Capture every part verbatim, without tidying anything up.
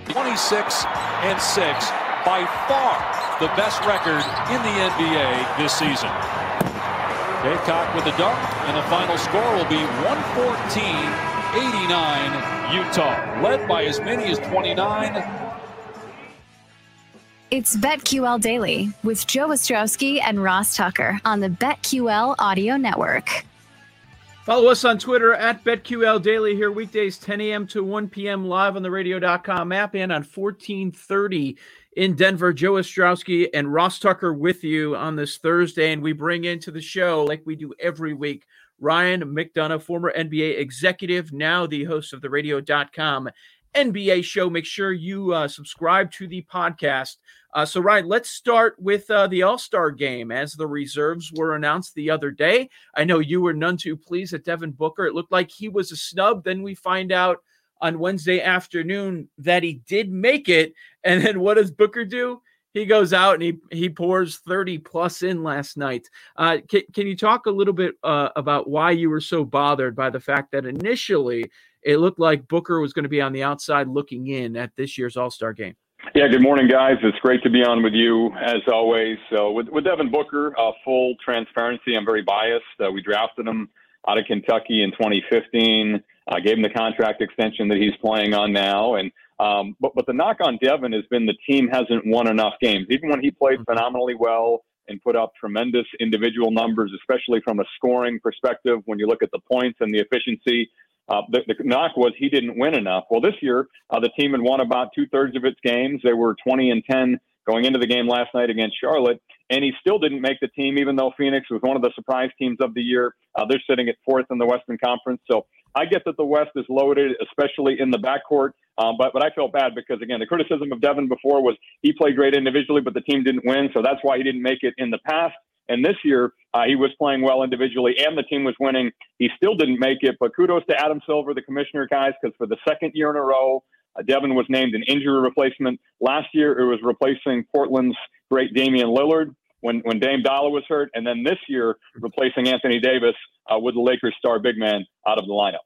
twenty-six and six, by far the best record in the N B A this season. Baycock with the dunk, and the final score will be one fourteen eighty-nine Utah, led by as many as twenty-nine. It's BetQL Daily with Joe Ostrowski and Ross Tucker on the BetQL Audio Network. Follow us on Twitter at BetQL Daily, here weekdays ten a.m. to one p.m. live on the radio dot com app and on fourteen thirty in Denver. Joe Ostrowski and Ross Tucker with you on this Thursday, and we bring into the show, like we do every week, Ryan McDonough, former N B A executive, now the host of the radio dot com N B A show. Make sure you uh, subscribe to the podcast. Uh, so, Ryan, let's start with uh, the All-Star game as the reserves were announced the other day. I know you were none too pleased at Devin Booker. It looked like he was a snub. Then we find out on Wednesday afternoon that he did make it. And then what does Booker do? He goes out and he he pours thirty plus in last night. Uh, can, can you talk a little bit uh, about why you were so bothered by the fact that initially it looked like Booker was going to be on the outside looking in at this year's All-Star game? Yeah, good morning, guys. It's great to be on with you, as always. So with, with Devin Booker, uh, full transparency, I'm very biased. Uh, we drafted him out of Kentucky in twenty fifteen, uh, gave him the contract extension that he's playing on now. And um, but, but the knock on Devin has been the team hasn't won enough games. Even when he played phenomenally well and put up tremendous individual numbers, especially from a scoring perspective, when you look at the points and the efficiency, Uh, the, the knock was he didn't win enough. Well, this year, uh, the team had won about two-thirds of its games. They were twenty and ten going into the game last night against Charlotte, and he still didn't make the team, even though Phoenix was one of the surprise teams of the year. Uh, they're sitting at fourth in the Western Conference. So I get that the West is loaded, especially in the backcourt, um, but, but I felt bad because, again, the criticism of Devin before was he played great individually, but the team didn't win, so that's why he didn't make it in the past. And this year, uh, he was playing well individually and the team was winning. He still didn't make it, but kudos to Adam Silver, the commissioner, guys, because for the second year in a row, uh, Devin was named an injury replacement. Last year, it was replacing Portland's great Damian Lillard when, when Dame Dollar was hurt. And then this year, replacing Anthony Davis uh, with the Lakers star big man out of the lineup.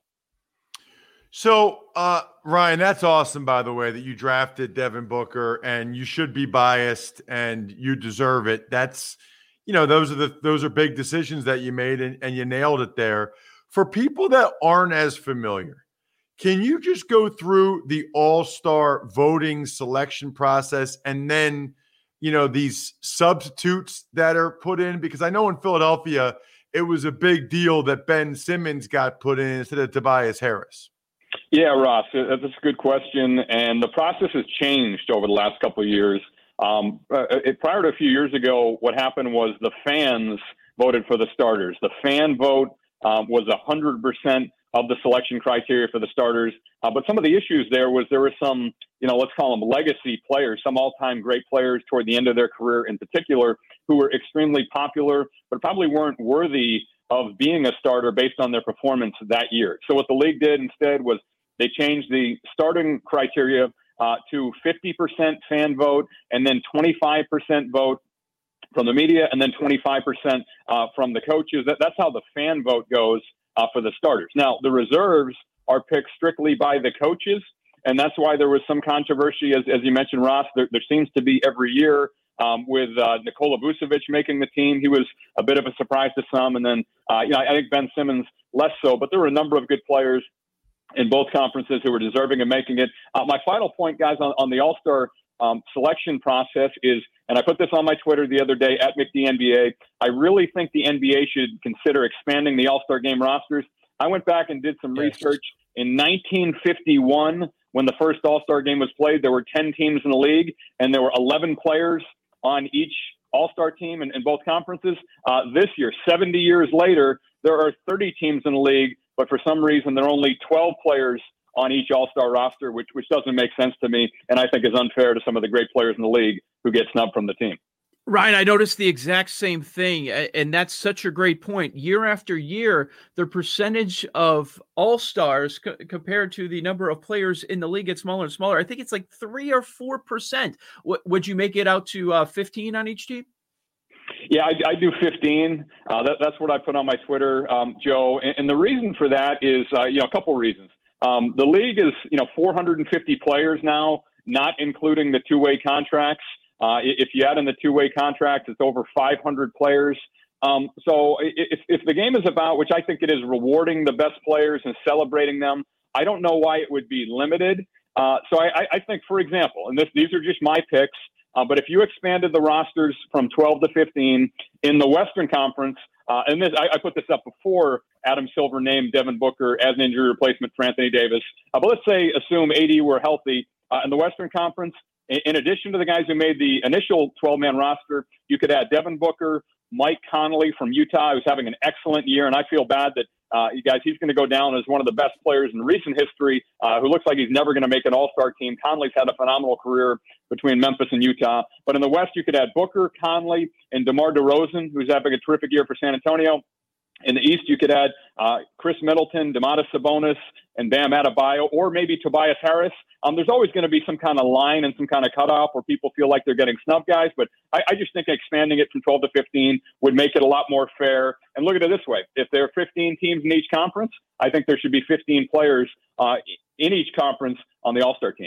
So, uh, Ryan, that's awesome, by the way, that you drafted Devin Booker, and you should be biased and you deserve it. That's You know, those are the those are big decisions that you made, and, and you nailed it there. For people that aren't as familiar, can you just go through the All-Star voting selection process and then, you know, these substitutes that are put in? Because I know in Philadelphia, it was a big deal that Ben Simmons got put in instead of Tobias Harris. Yeah, Ross, that's a good question. And the process has changed over the last couple of years. Um, uh, it, prior to a few years ago, what happened was the fans voted for the starters. The fan vote um, was one hundred percent of the selection criteria for the starters. Uh, but some of the issues there was there were some, you know, let's call them legacy players, some all-time great players toward the end of their career in particular, who were extremely popular, but probably weren't worthy of being a starter based on their performance that year. So what the league did instead was they changed the starting criteria Uh, to fifty percent fan vote, and then twenty-five percent vote from the media, and then twenty-five percent uh, from the coaches. That, that's how the fan vote goes uh, for the starters. Now, the reserves are picked strictly by the coaches, and that's why there was some controversy, as, as you mentioned, Ross. There, there seems to be every year um, with uh, Nikola Vucevic making the team. He was a bit of a surprise to some, and then uh, you know, I think Ben Simmons less so, but there were a number of good players in both conferences who were deserving of making it. Uh, my final point, guys, on, on the All-Star um, selection process is, and I put this on my Twitter the other day, at McDNBA, I really think the N B A should consider expanding the All-Star game rosters. I went back and did some yes. research. In nineteen fifty-one, when the first All-Star game was played, there were ten teams in the league, and there were eleven players on each All-Star team in, in both conferences. Uh, this year, seventy years later, there are thirty teams in the league, but for some reason, there are only twelve players on each All-Star roster, which which doesn't make sense to me, and I think is unfair to some of the great players in the league who get snubbed from the team. Ryan, I noticed the exact same thing, and that's such a great point. Year after year, the percentage of All-Stars co- compared to the number of players in the league gets smaller and smaller. I think it's like three or four percent. W- would you make it out to uh, fifteen on each team? Yeah, I, I do fifteen. Uh, that, that's what I put on my Twitter, um, Joe. And, and the reason for that is, uh, you know, a couple of reasons. Um, the league is, you know, four hundred fifty players now, not including the two-way contracts. Uh, if you add in the two-way contracts, it's over five hundred players. Um, so if, if the game is about, which I think it is, rewarding the best players and celebrating them, I don't know why it would be limited. Uh, so I, I think, for example, and this, these are just my picks, uh, but if you expanded the rosters from twelve to fifteen in the Western Conference, uh, and this I, I put this up before Adam Silver named Devin Booker as an injury replacement for Anthony Davis. Uh, but let's say, assume A D were healthy uh, in the Western Conference. In, in addition to the guys who made the initial twelve-man roster, you could add Devin Booker, Mike Conley from Utah, who's having an excellent year, and I feel bad that uh, you guys, he's going to go down as one of the best players in recent history, uh, who looks like he's never going to make an all-star team. Conley's had a phenomenal career between Memphis and Utah. But in the West, you could add Booker, Conley, and DeMar DeRozan, who's having a terrific year for San Antonio. In the East, you could add uh, Chris Middleton, Domantas Sabonis, and Bam Adebayo, or maybe Tobias Harris. Um, there's always going to be some kind of line and some kind of cutoff where people feel like they're getting snubbed, guys. But I, I just think expanding it from twelve to fifteen would make it a lot more fair. And look at it this way. If there are fifteen teams in each conference, I think there should be fifteen players uh, in each conference on the All-Star team.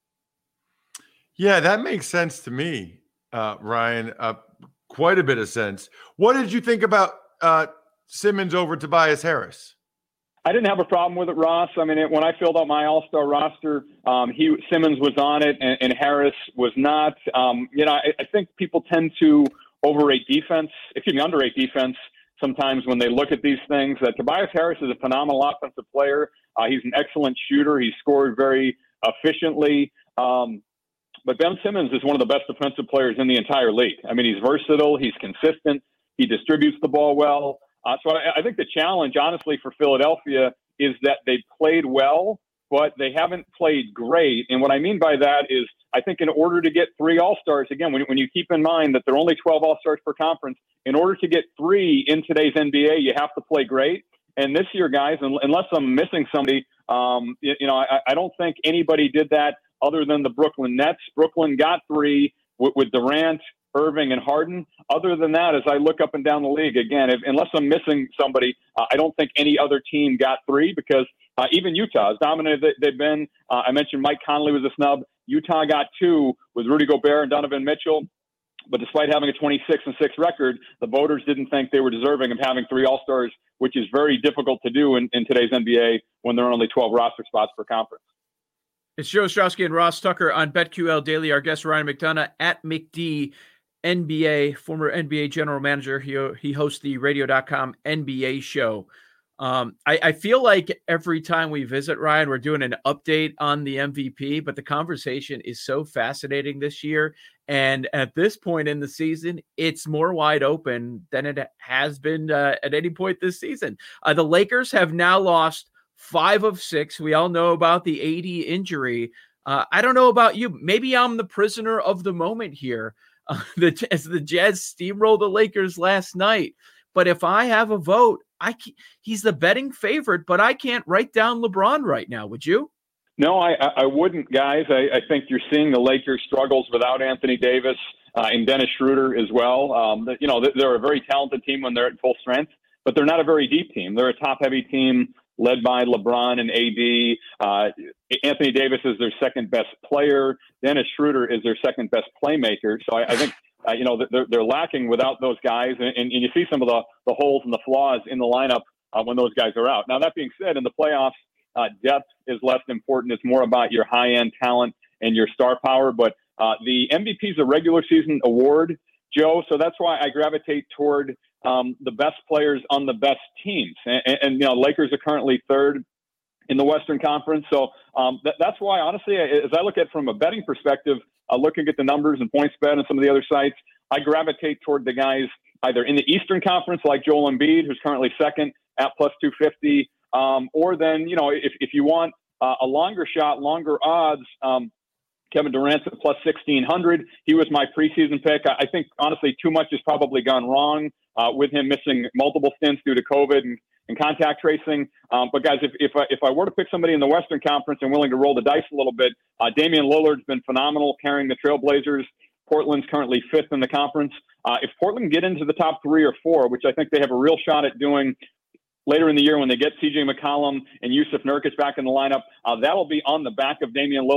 Yeah, that makes sense to me, uh, Ryan. Uh, quite a bit of sense. What did you think about uh, Simmons over Tobias Harris? I didn't have a problem with it, Ross. I mean, it, when I filled out my All-Star roster, um, he Simmons was on it and, and Harris was not. Um, you know, I, I think people tend to overrate defense, excuse me, underrate defense sometimes when they look at these things. Uh, Tobias Harris is a phenomenal offensive player. Uh, he's an excellent shooter. He scored very efficiently. Um, but Ben Simmons is one of the best defensive players in the entire league. I mean, he's versatile. He's consistent. He distributes the ball well. Uh, so I, I think the challenge, honestly, for Philadelphia is that they played well, but they haven't played great. And what I mean by that is I think in order to get three All-Stars, again, when, when you keep in mind that there are only twelve All-Stars per conference, in order to get three in today's N B A, you have to play great. And this year, guys, unless I'm missing somebody, um, you, you know, I, I don't think anybody did that other than the Brooklyn Nets. Brooklyn got three with, with Durant, Irving, and Harden. Other than that, as I look up and down the league, again, if, unless I'm missing somebody, uh, I don't think any other team got three because uh, even Utah, as dominant as they've been, uh, I mentioned Mike Conley was a snub. Utah got two with Rudy Gobert and Donovan Mitchell. But despite having a twenty-six and six record, the voters didn't think they were deserving of having three All-Stars, which is very difficult to do in, in today's N B A when there are only twelve roster spots per conference. It's Joe Ostrowski and Ross Tucker on BetQL Daily. Our guest, Ryan McDonough, at McD. N B A, former N B A general manager. He, he hosts the radio dot com N B A show. Um, I, I feel like every time we visit, Ryan, we're doing an update on the M V P, but the conversation is so fascinating this year. And at this point in the season, it's more wide open than it has been uh, at any point this season. Uh, the Lakers have now lost five of six. We all know about the A D injury. Uh, I don't know about you. Maybe I'm the prisoner of the moment here. Uh, the, as the Jazz steamrolled the Lakers last night. But if I have a vote, I he's the betting favorite, but I can't write down LeBron right now. Would you? No, I, I wouldn't, guys. I, I think you're seeing the Lakers' struggles without Anthony Davis uh, and Dennis Schroeder as well. Um, you know, they're a very talented team when they're at full strength, but they're not a very deep team. They're a top-heavy team led by LeBron and A D. Uh, Anthony Davis is their second best player. Dennis Schroeder is their second best playmaker. So I, I think, uh, you know, they're, they're lacking without those guys. And, and you see some of the, the holes and the flaws in the lineup uh, when those guys are out. Now, that being said, in the playoffs, uh, depth is less important. It's more about your high-end talent and your star power. But uh, the M V P is a regular season award, Joe. So that's why I gravitate toward Um, the best players on the best teams. And, and, and, you know, Lakers are currently third in the Western Conference. So um, that, that's why, honestly, as I look at it from a betting perspective, uh, looking at the numbers and PointsBet and some of the other sites, I gravitate toward the guys either in the Eastern Conference, like Joel Embiid, who's currently second at plus two fifty, um, or then, you know, if, if you want uh, a longer shot, longer odds, um, Kevin Durant's at plus sixteen hundred. He was my preseason pick. I think, honestly, too much has probably gone wrong uh, with him missing multiple stints due to COVID and, and contact tracing. Um, but, guys, if if I, if I were to pick somebody in the Western Conference and willing to roll the dice a little bit, uh, Damian Lillard's been phenomenal carrying the Trailblazers. Portland's currently fifth in the conference. Uh, if Portland get into the top three or four, which I think they have a real shot at doing later in the year when they get C J McCollum and Yusuf Nurkic back in the lineup, uh, that'll be on the back of Damian Lillard.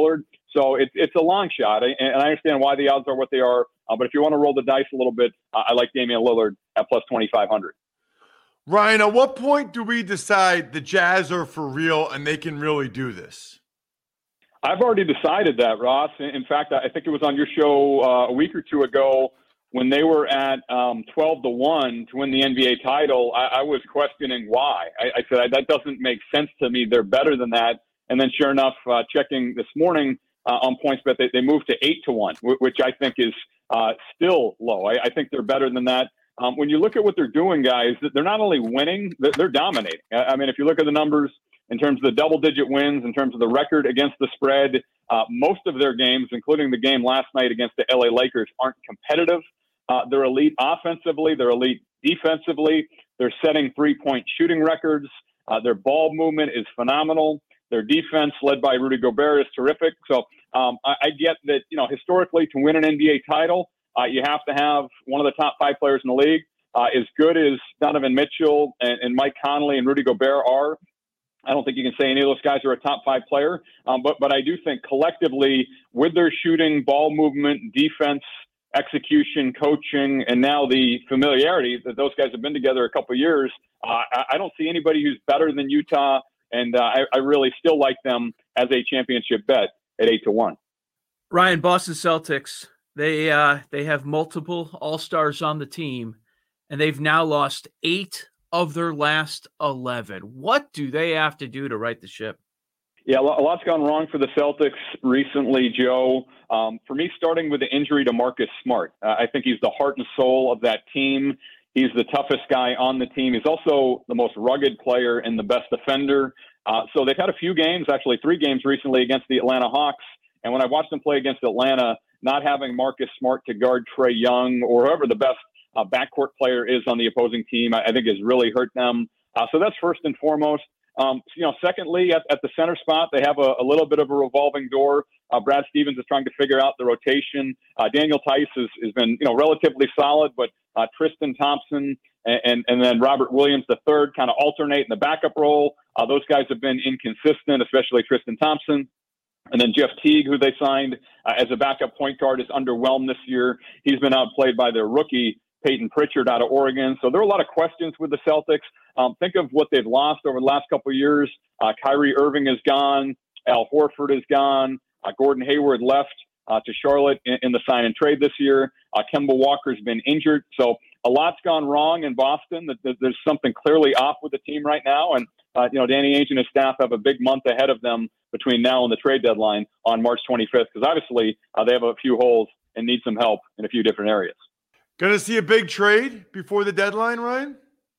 So it, it's a long shot, and I understand why the odds are what they are. Uh, but if you want to roll the dice a little bit, uh, I like Damian Lillard at plus twenty-five hundred. Ryan, at what point do we decide the Jazz are for real and they can really do this? I've already decided that, Ross. In fact, I think it was on your show uh, a week or two ago when they were at um, twelve to one to win the N B A title. I, I was questioning why. I, I said, that doesn't make sense to me. They're better than that. And then sure enough, uh, checking this morning uh, on PointsBet, they, they moved to eight to one, which I think is uh, still low. I, I think they're better than that. Um, when you look at what they're doing, guys, they're not only winning, they're dominating. I mean, if you look at the numbers in terms of the double-digit wins, in terms of the record against the spread, uh, most of their games, including the game last night against the L A Lakers, aren't competitive. Uh, they're elite offensively. They're elite defensively. They're setting three-point shooting records. Uh, their ball movement is phenomenal. Their defense, led by Rudy Gobert, is terrific. So um, I, I get that, you know, historically, to win an N B A title, Uh, you have to have one of the top five players in the league. Uh, as good as Donovan Mitchell and, and Mike Conley and Rudy Gobert are, I don't think you can say any of those guys are a top five player. Um, but but I do think collectively, with their shooting, ball movement, defense, execution, coaching, and now the familiarity that those guys have been together a couple of years, uh, I, I don't see anybody who's better than Utah. And uh, I, I really still like them as a championship bet at eight to one. Ryan, Boston Celtics. They uh, they have multiple All-Stars on the team, and they've now lost eight of their last eleven. What do they have to do to right the ship? Yeah, a lot's gone wrong for the Celtics recently, Joe. Um, for me, starting with the injury to Marcus Smart. Uh, I think he's the heart and soul of that team. He's the toughest guy on the team. He's also the most rugged player and the best defender. Uh, so they've had a few games, actually three games recently against the Atlanta Hawks. And when I watched them play against Atlanta, not having Marcus Smart to guard Trae Young or whoever the best uh, backcourt player is on the opposing team, I, I think has really hurt them. Uh, so that's first and foremost. Um, you know, secondly, at, at the center spot, they have a, a little bit of a revolving door. Uh, Brad Stevens is trying to figure out the rotation. Uh, Daniel Tice has, has been, you know, relatively solid, but uh, Tristan Thompson and, and, and then Robert Williams the third kind of alternate in the backup role. Uh, those guys have been inconsistent, especially Tristan Thompson. And then Jeff Teague, who they signed uh, as a backup point guard, is underwhelmed this year. He's been outplayed by their rookie, Peyton Pritchard, out of Oregon. So there are a lot of questions with the Celtics. Um, think of what they've lost over the last couple of years. Uh, Kyrie Irving is gone. Al Horford is gone. Uh, Gordon Hayward left uh, to Charlotte in, in the sign and trade this year. Uh, Kemba Walker's been injured. So a lot's gone wrong in Boston. That, that there's something clearly off with the team right now. And, uh, you know, Danny Ainge and his staff have a big month ahead of them between now and the trade deadline on March twenty-fifth, because obviously uh, they have a few holes and need some help in a few different areas. Going to see a big trade before the deadline, Ryan?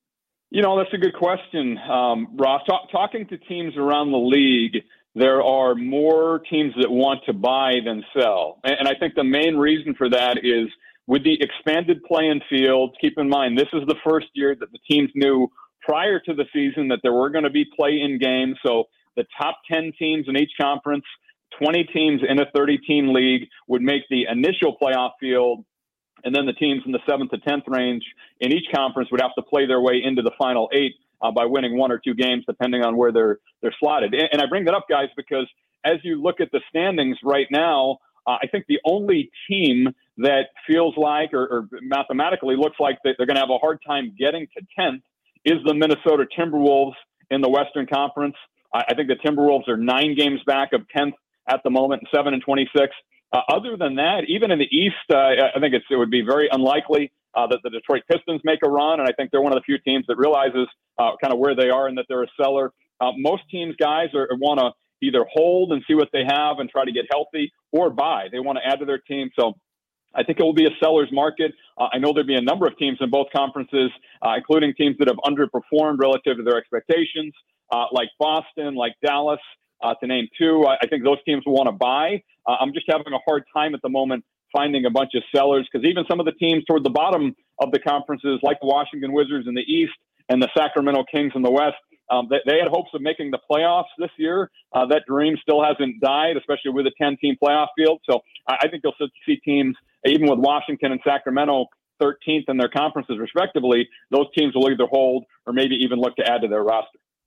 You know, that's a good question, um, Ross. Talk, talking to teams around the league, there are more teams that want to buy than sell. And, and I think the main reason for that is with the expanded play-in field, keep in mind, this is the first year that the teams knew prior to the season that there were going to be play-in games. So the top ten teams in each conference, twenty teams in a thirty-team league would make the initial playoff field. And then the teams in the seventh to tenth range in each conference would have to play their way into the final eight uh, by winning one or two games, depending on where they're they're slotted. And, and I bring that up, guys, because as you look at the standings right now, uh, I think the only team that feels like or, or mathematically looks like that they're going to have a hard time getting to tenth is the Minnesota Timberwolves in the Western Conference. I, I think the Timberwolves are nine games back of tenth at the moment, seven and twenty-six. Uh, other than that, even in the East, uh, I think it's, it would be very unlikely uh, that the Detroit Pistons make a run, and I think they're one of the few teams that realizes uh, kind of where they are and that they're a seller. Uh, most teams, guys, are, want to either hold and see what they have and try to get healthy, or buy. They want to add to their team. So I think it will be a seller's market. Uh, I know there'll be a number of teams in both conferences, uh, including teams that have underperformed relative to their expectations, uh, like Boston, like Dallas, uh, to name two. I, I think those teams will want to buy. Uh, I'm just having a hard time at the moment finding a bunch of sellers, because even some of the teams toward the bottom of the conferences, like the Washington Wizards in the East and the Sacramento Kings in the West, um, they, they had hopes of making the playoffs this year. Uh, that dream still hasn't died, especially with a ten-team playoff field. So I, I think you'll see teams, even with Washington and Sacramento thirteenth in their conferences respectively, those teams will either hold or maybe even look to add to their roster.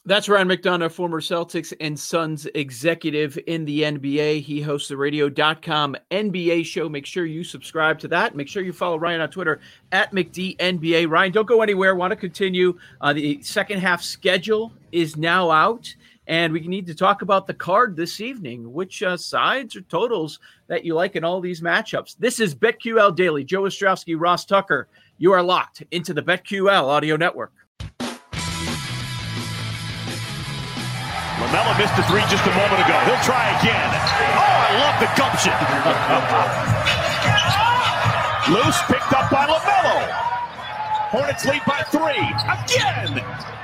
That's Ryan McDonough, former Celtics and Suns executive in the N B A. He hosts the radio dot com N B A show. Make sure you subscribe to that. Make sure you follow Ryan on Twitter at McDNBA. Ryan, don't go anywhere. Want to continue. Uh, the second half schedule is now out, and we need to talk about the card this evening. Which uh, sides or totals that you like in all these matchups? This is BetQL Daily. Joe Ostrowski, Ross Tucker. You are locked into the BetQL Audio Network. LaMelo missed the three just a moment ago. He'll try again. Oh, I love the gumption. Loose, picked up by LaMelo. Hornets lead by three. Again.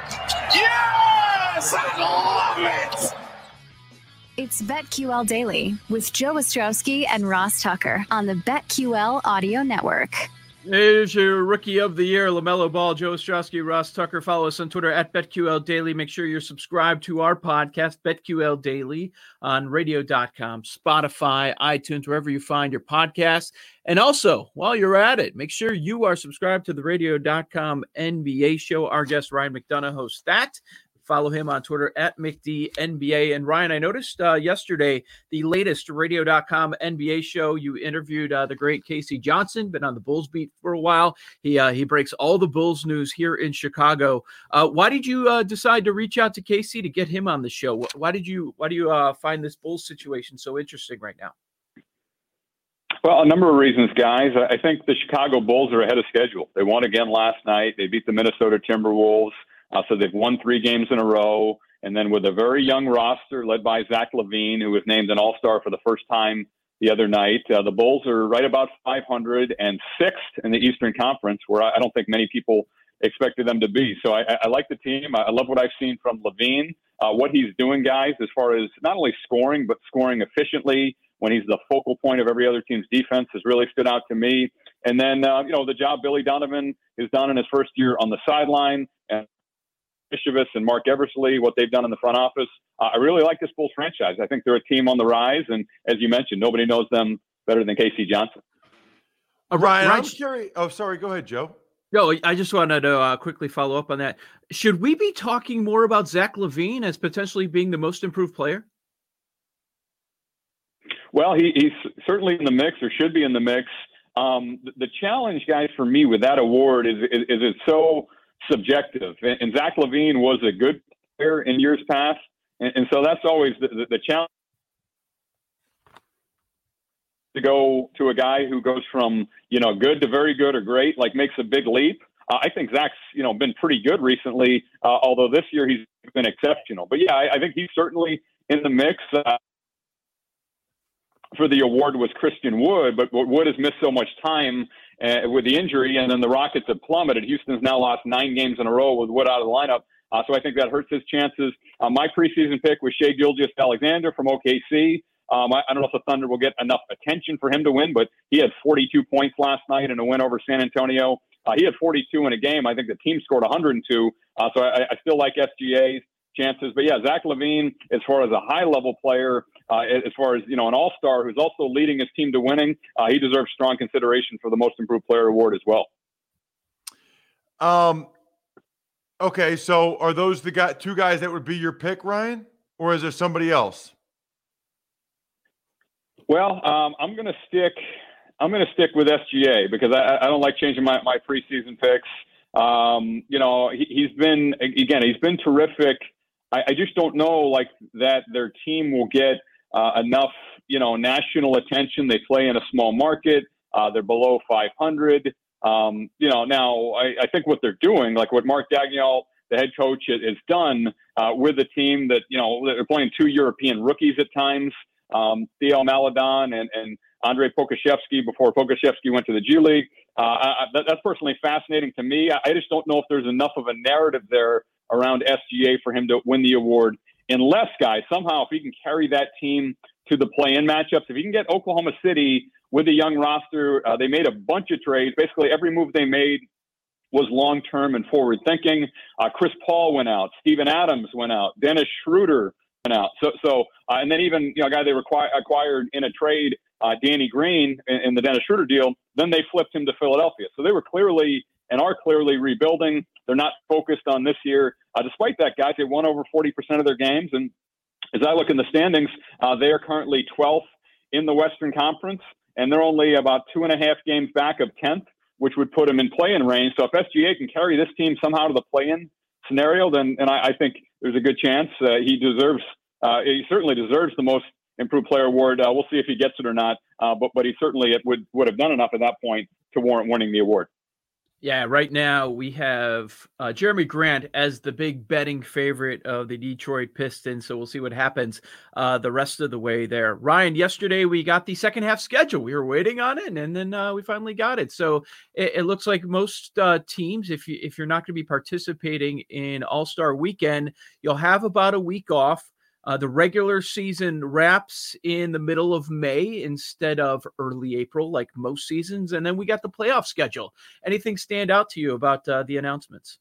Yes! I love it! It's BetQL Daily with Joe Ostrowski and Ross Tucker on the BetQL Audio Network. There's your Rookie of the Year, LaMelo Ball, Joe Ostrowski, Ross Tucker. Follow us on Twitter at BetQL Daily. Make sure you're subscribed to our podcast, BetQL Daily, on radio dot com, Spotify, iTunes, wherever you find your podcasts. And also, while you're at it, make sure you are subscribed to the radio dot com N B A show. Our guest, Ryan McDonough, hosts that. Follow him on Twitter at McDNBA. And Ryan, I noticed uh, yesterday the latest radio dot com N B A show. You interviewed uh, the great Casey Johnson, been on the Bulls beat for a while. He uh, he breaks all the Bulls news here in Chicago. Uh, why did you uh, decide to reach out to Casey to get him on the show? Why did you why do you uh, find this Bulls situation so interesting right now? Well, a number of reasons, guys. I think the Chicago Bulls are ahead of schedule. They won again last night. They beat the Minnesota Timberwolves. Uh, so they've won three games in a row. And then with a very young roster led by Zach LaVine, who was named an all-star for the first time the other night, uh, the Bulls are right about five hundred and sixth in the Eastern Conference, where I, I don't think many people expected them to be. So I, I like the team. I love what I've seen from LaVine, uh, what he's doing, guys, as far as not only scoring, but scoring efficiently when he's the focal point of every other team's defense has really stood out to me. And then, uh, you know, the job Billy Donovan has done in his first year on the sideline, and Ishevitz and Mark Eversley, what they've done in the front office. Uh, I really like this Bulls franchise. I think they're a team on the rise. And as you mentioned, nobody knows them better than Casey Johnson. Uh, Ryan, Ryan, I'm curious. Oh, sorry. Go ahead, Joe. No, I just wanted to uh, quickly follow up on that. Should we be talking more about Zach LaVine as potentially being the most improved player? Well, he, he's certainly in the mix, or should be in the mix. Um, the, the challenge, guys, for me with that award is, is, is it's so subjective. And, and Zach LaVine was a good player in years past. And, and so that's always the, the, the challenge, to go to a guy who goes from, you know, good to very good or great, like makes a big leap. Uh, I think Zach's, you know, been pretty good recently, uh, although this year he's been exceptional. But yeah, I, I think he's certainly in the mix. Uh, for the award was Christian Wood, but Wood has missed so much time uh, with the injury, and then the Rockets have plummeted. Houston's now lost nine games in a row with Wood out of the lineup, uh, so I think that hurts his chances. Uh, my preseason pick was Shai Gilgeous-Alexander from O K C. Um, I, I don't know if the Thunder will get enough attention for him to win, but he had forty-two points last night in a win over San Antonio. Uh, he had forty-two in a game. I think the team scored one hundred two, uh, so I, I still like S G A's chances. But yeah, Zach LaVine, as far as a high-level player, uh, as far as, you know, an all-star who's also leading his team to winning, uh, he deserves strong consideration for the Most Improved Player award as well. Um. Okay, so are those the guy, two guys that would be your pick, Ryan, or is there somebody else? Well, um, I'm going to stick. I'm going to stick with S G A because I, I don't like changing my, my preseason picks. Um, you know, he, he's been again. He's been terrific. I, I just don't know, like, that their team will get uh, enough, you know, national attention. They play in a small market. Uh, they're below five hundred. Um, you know, now I, I think what they're doing, like what Mark Daigneault, the head coach, has done uh, with a team that, you know, they're playing two European rookies at times. Um, Theo Maledon and, and Andrei Pokusevski before Pokusevski went to the G League. Uh, I, that, that's personally fascinating to me. I, I just don't know if there's enough of a narrative there around S G A for him to win the award, unless, guys, somehow if he can carry that team to the play-in matchups, if he can get Oklahoma City with a young roster, uh, they made a bunch of trades. Basically, every move they made was long-term and forward-thinking. Uh, Chris Paul went out. Steven Adams went out. Dennis Schroeder went out. So, so uh, and then even, you know, a guy they require, acquired in a trade, uh, Danny Green, in, in the Dennis Schroeder deal, then they flipped him to Philadelphia. So they were clearly and are clearly rebuilding. They're not focused on this year. Uh, despite that, guys, they won over forty percent of their games. And as I look in the standings, uh, they are currently twelfth in the Western Conference, and they're only about two and a half games back of tenth, which would put them in play-in range. So if S G A can carry this team somehow to the play-in scenario, then and I, I think there's a good chance uh, he deserves, uh, he certainly deserves the most improved player award. Uh, we'll see if he gets it or not, uh, but but he certainly would, would have done enough at that point to warrant winning the award. Yeah, right now we have uh, Jeremy Grant as the big betting favorite of the Detroit Pistons, so we'll see what happens uh, the rest of the way there. Ryan, yesterday we got the second half schedule. We were waiting on it, and then uh, we finally got it. So it, it looks like most uh, teams, if, you, if you're not going to be participating in All-Star Weekend, you'll have about a week off. Uh, the regular season wraps in the middle of May instead of early April, like most seasons. And then we got the playoff schedule. Anything stand out to you about uh, the announcements?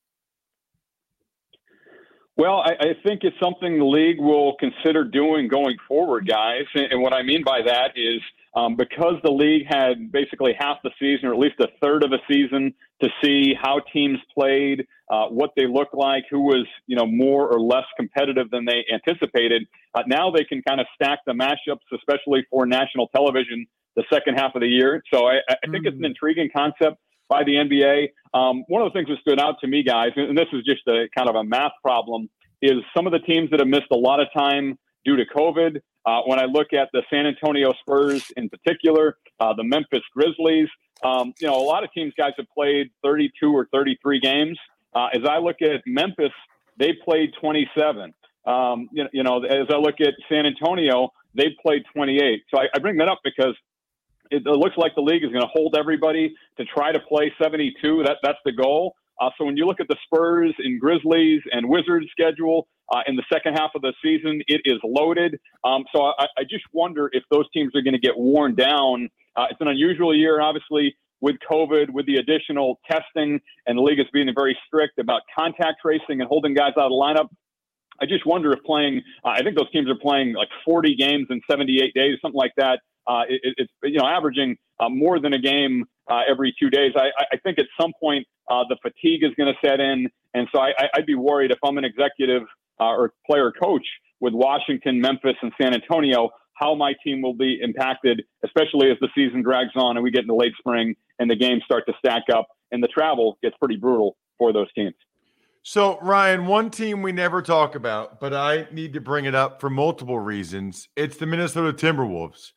Well, I, I think it's something the league will consider doing going forward, guys. And, and what I mean by that is um, because the league had basically half the season, or at least a third of a season, to see how teams played, uh, what they looked like, who was, you know, more or less competitive than they anticipated. Uh, now they can kind of stack the matchups, especially for national television, the second half of the year. So I, I think mm-hmm. it's an intriguing concept by the N B A. Um, one of the things that stood out to me, guys, and this is just a kind of a math problem, is some of the teams that have missed a lot of time due to COVID. Uh, when I look at the San Antonio Spurs in particular, uh, the Memphis Grizzlies, um, you know, a lot of teams, guys, have played thirty-two or thirty-three games. Uh, as I look at Memphis, they played twenty-seven. Um, you, know, you know, as I look at San Antonio, they played twenty-eight. So I, I bring that up because it, it looks like the league is going to hold everybody to try to play seventy-two. That, that's the goal. Uh, so when you look at the Spurs and Grizzlies and Wizards schedule uh, in the second half of the season, it is loaded. Um, so I, I just wonder if those teams are going to get worn down. Uh, it's an unusual year, obviously, with COVID, with the additional testing, and the league is being very strict about contact tracing and holding guys out of the lineup. I just wonder if playing, uh, I think those teams are playing like forty games in seventy-eight days, something like that. Uh, it, it's, you know, averaging uh, more than a game uh, every two days. I, I think at some point uh, the fatigue is going to set in. And so I, I'd be worried if I'm an executive uh, or player coach with Washington, Memphis, and San Antonio, how my team will be impacted, especially as the season drags on and we get into late spring and the games start to stack up and the travel gets pretty brutal for those teams. So, Ryan, one team we never talk about, but I need to bring it up for multiple reasons. It's the Minnesota Timberwolves.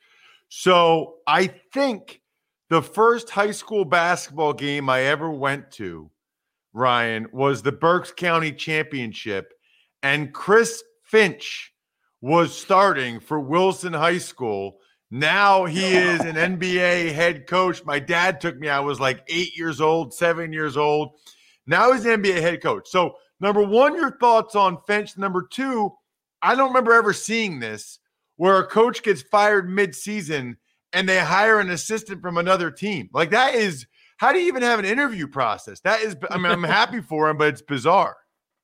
So I think the first high school basketball game I ever went to, Ryan, was the Berks County Championship, and Chris Finch was starting for Wilson High School. Now he is an N B A head coach. My dad took me, I was like eight years old, seven years old. Now he's an N B A head coach. So, number one, your thoughts on Finch. Number two, I don't remember ever seeing this, where a coach gets fired mid-season and they hire an assistant from another team. Like, that is, how do you even have an interview process? That is, I mean, I'm happy for him, but it's bizarre.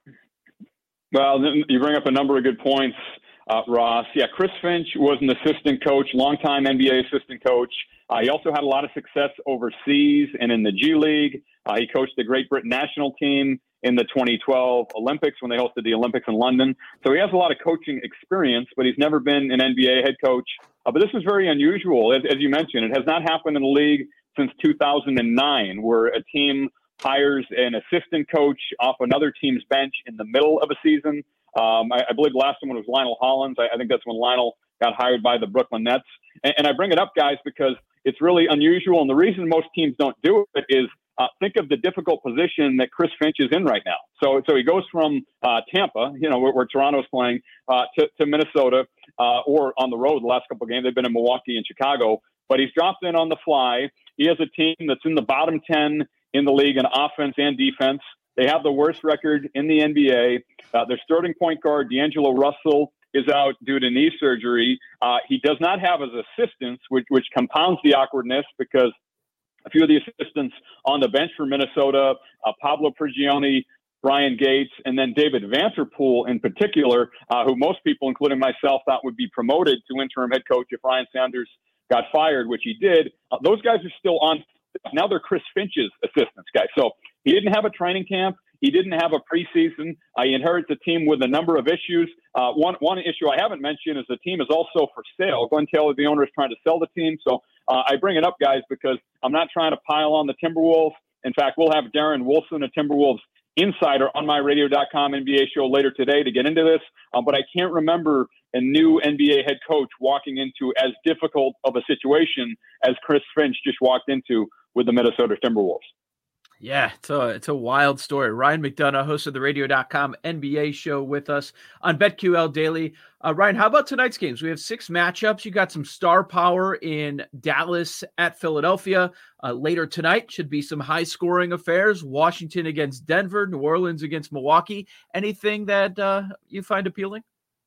Well, you bring up a number of good points, uh, Ross. Yeah, Chris Finch was an assistant coach, longtime N B A assistant coach. Uh, he also had a lot of success overseas and in the G League. Uh, he coached the Great Britain national team in the twenty twelve Olympics when they hosted the Olympics in London. So he has a lot of coaching experience, but he's never been an N B A head coach. Uh, but this is very unusual. As, as you mentioned, it has not happened in the league since two thousand nine, where a team hires an assistant coach off another team's bench in the middle of a season. Um, I, I believe the last one was Lionel Hollins. I, I think that's when Lionel got hired by the Brooklyn Nets. And, and I bring it up, guys, because it's really unusual. And the reason most teams don't do it is uh, think of the difficult position that Chris Finch is in right now. So so he goes from uh, Tampa, you know, where, where Toronto's playing, uh, to, to Minnesota, uh, or on the road the last couple of games. They've been in Milwaukee and Chicago. But he's dropped in on the fly. He has a team that's in the bottom ten in the league in offense and defense. They have the worst record in the N B A. Uh, their starting point guard, D'Angelo Russell, is out due to knee surgery. Uh, he does not have his assistants, which, which compounds the awkwardness because a few of the assistants on the bench for Minnesota, uh, Pablo Prigioni, Brian Gates, and then David Vanterpool in particular, uh, who most people, including myself, thought would be promoted to interim head coach if Ryan Sanders got fired, which he did. Uh, those guys are still on. Now they're Chris Finch's assistants, guys. So he didn't have a training camp. He didn't have a preseason. Uh, he inherits a team with a number of issues. Uh, one one issue I haven't mentioned is the team is also for sale. Glenn Taylor, the owner, is trying to sell the team. So uh, I bring it up, guys, because I'm not trying to pile on the Timberwolves. In fact, we'll have Darren Wolfson, a Timberwolves insider, on my radio dot com N B A show later today to get into this. Um, but I can't remember a new N B A head coach walking into as difficult of a situation as Chris Finch just walked into with the Minnesota Timberwolves. Yeah, it's a, it's a wild story. Ryan McDonough, host of the radio dot com N B A show, with us on BetQL Daily. Uh, Ryan, how about tonight's games? We have six matchups. You got some star power in Dallas at Philadelphia. Uh, later tonight should be some high-scoring affairs. Washington against Denver, New Orleans against Milwaukee. Anything that uh, you find appealing?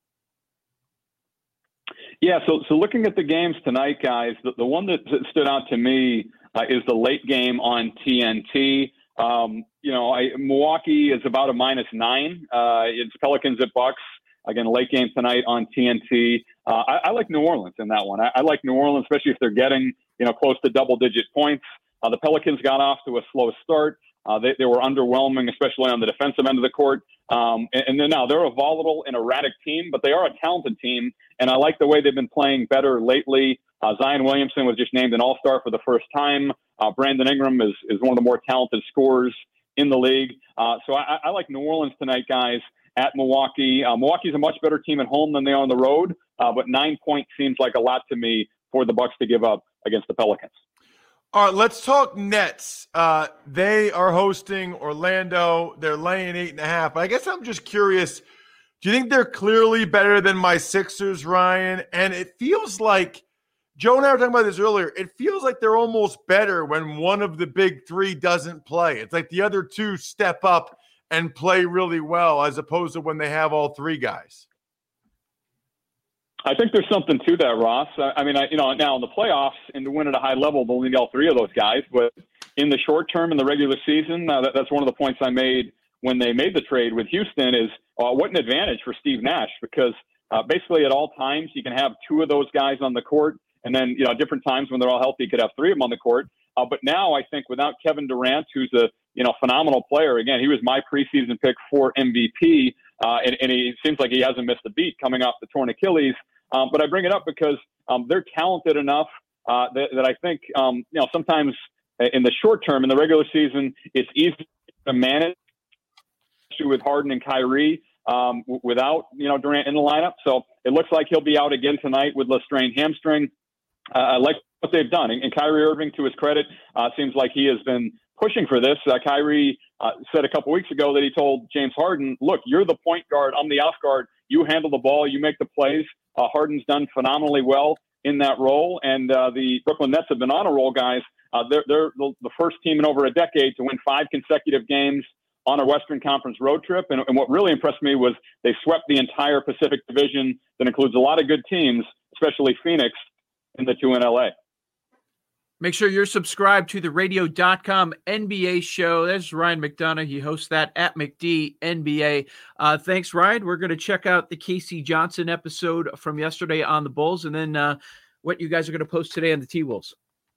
Yeah, so so looking at the games tonight, guys, the, the one that stood out to me uh, is the late game on T N T. Um, you know, I, Milwaukee is about a minus nine. Uh, it's Pelicans at Bucks. Again, late game tonight on T N T. Uh, I, I like New Orleans in that one. I, I like New Orleans, especially if they're getting, you know, close to double-digit points. Uh, the Pelicans got off to a slow start. Uh, they, they were underwhelming, especially on the defensive end of the court. Um, and, and then now they're a volatile and erratic team, but they are a talented team. And I like the way they've been playing better lately. Uh, Zion Williamson was just named an all-star for the first time. Uh, Brandon Ingram is, is one of the more talented scorers in the league. Uh, so I, I like New Orleans tonight, guys, at Milwaukee. Uh, Milwaukee's a much better team at home than they are on the road, uh, but nine points seems like a lot to me for the Bucks to give up against the Pelicans. All right, let's talk Nets. Uh, they are hosting Orlando. They're laying eight and a half. I guess I'm just curious, do you think they're clearly better than my Sixers, Ryan? And it feels like, Joe and I were talking about this earlier, it feels like they're almost better when one of the big three doesn't play. It's like the other two step up and play really well as opposed to when they have all three guys. I think there's something to that, Ross. I mean, I, you know, now in the playoffs and to win at a high level, they'll need all three of those guys. But in the short term, in the regular season, uh, that, that's one of the points I made when they made the trade with Houston is uh, what an advantage for Steve Nash, because uh, basically at all times you can have two of those guys on the court, and then, you know, different times when they're all healthy, you could have three of them on the court. Uh, but now I think without Kevin Durant, who's a you know phenomenal player, again, he was my preseason pick for M V P, uh, and, and he seems like he hasn't missed a beat coming off the torn Achilles. Um, but I bring it up because um, they're talented enough uh, that, that I think, um, you know, sometimes in the short term, in the regular season, it's easy to manage with Harden and Kyrie um, w- without, you know, Durant in the lineup. So it looks like he'll be out again tonight with a strained hamstring. Uh, I like what they've done. And, and Kyrie Irving, to his credit, uh, seems like he has been pushing for this. Uh, Kyrie uh, said a couple weeks ago that he told James Harden, look, you're the point guard, I'm the off guard. You handle the ball, you make the plays. Uh, Harden's done phenomenally well in that role, and uh, the Brooklyn Nets have been on a roll, guys. Uh, they're they're the, the first team in over a decade to win five consecutive games on a Western Conference road trip, and, and what really impressed me was they swept the entire Pacific Division that includes a lot of good teams, especially Phoenix, and the two in L A. Make sure you're subscribed to the radio dot com N B A show. There's Ryan McDonough. He hosts that at McD N B A. Uh, thanks, Ryan. We're going to check out the K C Johnson episode from yesterday on the Bulls, and then uh, what you guys are going to post today on the T-Wolves.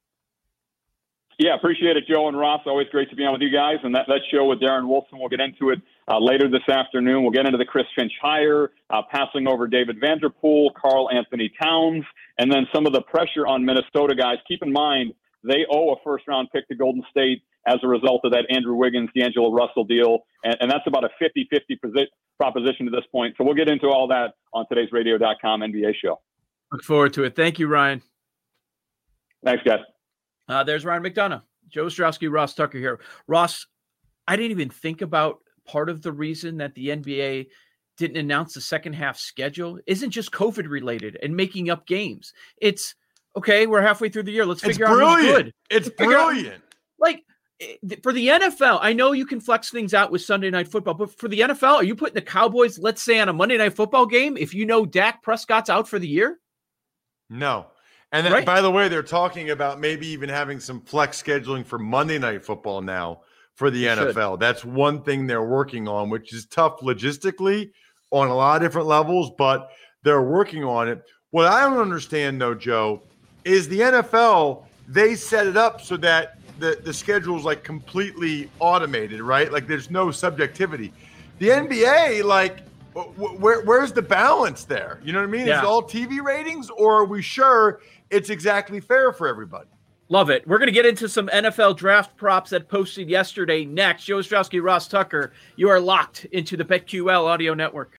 Yeah, appreciate it, Joe and Ross. Always great to be on with you guys. And that, that show with Darren Wolfson, we'll get into it uh, later this afternoon. We'll get into the Chris Finch hire, uh, passing over David Vanderpool, Karl Anthony Towns, and then some of the pressure on Minnesota guys. Keep in mind, they owe a first-round pick to Golden State as a result of that Andrew Wiggins, D'Angelo Russell deal. And, and that's about a fifty-fifty proposition to this point. So we'll get into all that on today's radio dot com N B A show. Look forward to it. Thank you, Ryan. Thanks, guys. Uh, there's Ryan McDonough, Joe Ostrowski, Ross Tucker here. Ross, I didn't even think about part of the reason that the N B A didn't announce the second half schedule isn't just COVID related and making up games. It's, okay, we're halfway through the year. Let's figure it's out brilliant. who's good. It's Figure brilliant. Out, like, for the N F L, I know you can flex things out with Sunday Night Football, but for the N F L, are you putting the Cowboys, let's say, on a Monday Night Football game if you know Dak Prescott's out for the year? No. And then, right. By the way, they're talking about maybe even having some flex scheduling for Monday Night Football now for the N F L. That's one thing they're working on, which is tough logistically on a lot of different levels, but they're working on it. What I don't understand, though, Joe, is the N F L, they set it up so that the the schedule's like completely automated, right? Like there's no subjectivity. The N B A, like, w- where where's the balance there? You know what I mean? Yeah. Is it all T V ratings, or are we sure it's exactly fair for everybody? Love it. We're going to get into some N F L draft props that posted yesterday next. Joe Ostrowski, Ross Tucker, you are locked into the BetQL Audio Network.